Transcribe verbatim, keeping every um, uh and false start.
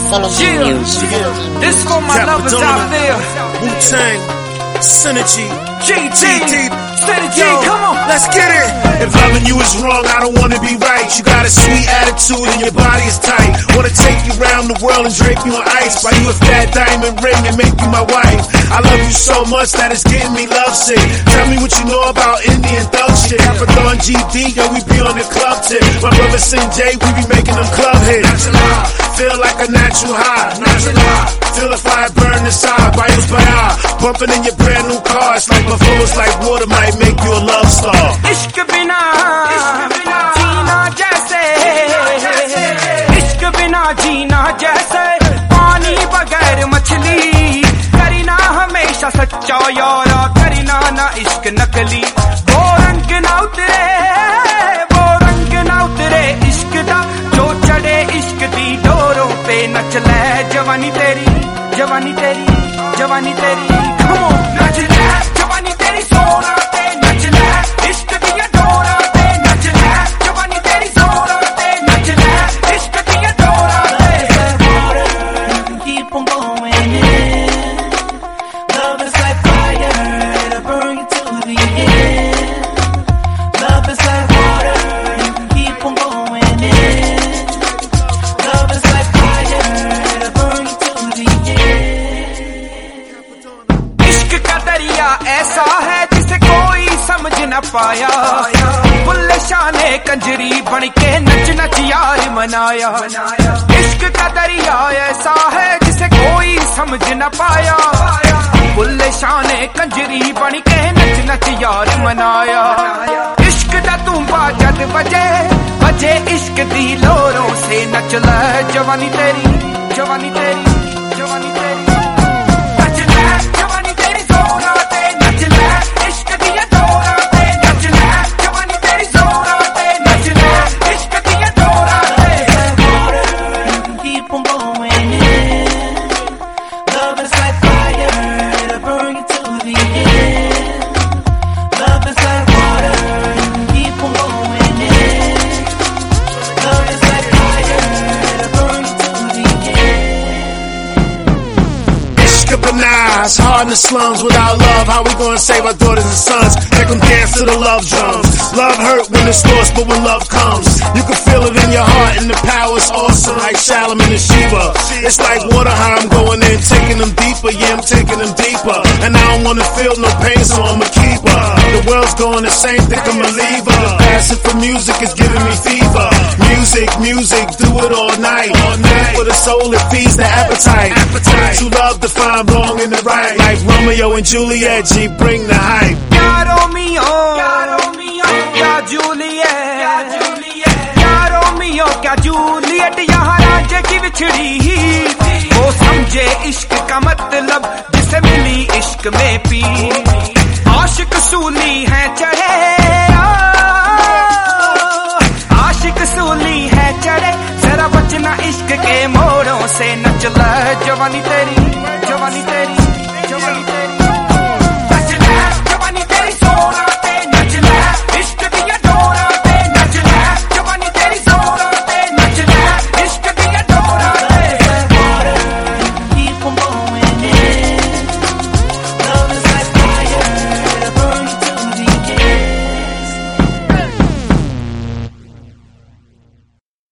Yeah, yeah. This for my lovers out there. Wu-Tang, Synergy, G T, Synergy, come on, let's get it. If loving you is wrong, I don't wanna be right. You got a sweet attitude and your body is tight. Wanna take you around the world and drape you in ice. Buy you a fat diamond ring and make you my wife. I love you so much that it's getting me lovesick. Tell me what you know about Indian thug shit. Capricorn G D, yo, we be on the club tip. My brother Sing J, we be making them club hits. Feel like a natural high. Feel the fire burn inside. Bios by eye. Bumping in your brand new car. It's like before, like water might make you a love star. Ishq bina जीना जैसे, इश्क बिना जीना जैसे, पानी बगैर मछली, करना हमेशा सच्चा यारा, करना ना इश्क नकली, वो रंग ना उतरे, वो रंग ना उतरे इश्क दा, जो चढ़े इश्क दी डोरों पे नच ले जवानी तेरी, जवानी तेरी, जवानी तेरी, come on, नच ले जवानी तेरी सोना ते नच ले इश्क दिया डोरा ते नच ले जवानी तेरी सोना ते नच ले इश्क दिया डोरा ते keep on going in. Love is like fire, it'll burn you to the end. Love is like water, you can keep on going in. Love is like fire, it'll burn you to the end. इश्क का दरिया ऐसा है जिसे कोई समझ न पाया, बुल्ले शाह ने कंजरी बन के नच नच यार मनाया। इश्क का दरिया ऐसा है जिसे कोई समझ न पाया, बुल्ले शाह ने कंजरी बन के नच नच यार मनाया। इश्क दा तूंबा जद बजे बजे इश्क दी लोरों से नच ले जवानी तेरी, जवानी तेरी, जवानी तेरी, नच ले जवानी तेरी सोना ते नच ले इश्क दिया डोरा ते नच ले जवानी तेरी सोना ते नच ले इश्क दिया डोरा ते You can keep on going in. Love is like fire, it'll burn you to the end. Love is like water, you can keep on going in. Love is like fire, it'll burn you to the end. Ishq Banaz, hard in the slums without love. How we gonna save our daughters and sons? Make them dance to the love drums. Love hurt when it's lost, but when love comes, you can feel it in your heart, and the power's awesome, like Shalom and Shiva. It's like water, how I'm going in, taking them deeper. Yeah, I'm taking them deeper, and I don't wanna feel no pain, so I'm a keeper. The world's going insane, think I'm a leaver. The passion for music is giving me fever. Music, music, do it all night. All night for the soul, it feeds the appetite. Appetite. True love to find wrong and the right, like Romeo and Juliet. G, bring the hype. क्या Romeo, क्या Romeo, क्या Juliet, क्या Juliet, क्या Romeo, क्या Juliet, यहाँ रांझे की बिछड़ी, वो समझे इश्क का मतलब जिसे मिली इश्क में पी, आशिक सूली है चढ़े, आशिक सूली है चढ़े, जरा बचना इश्क के मोड़ों से नच ले जवानी तेरी,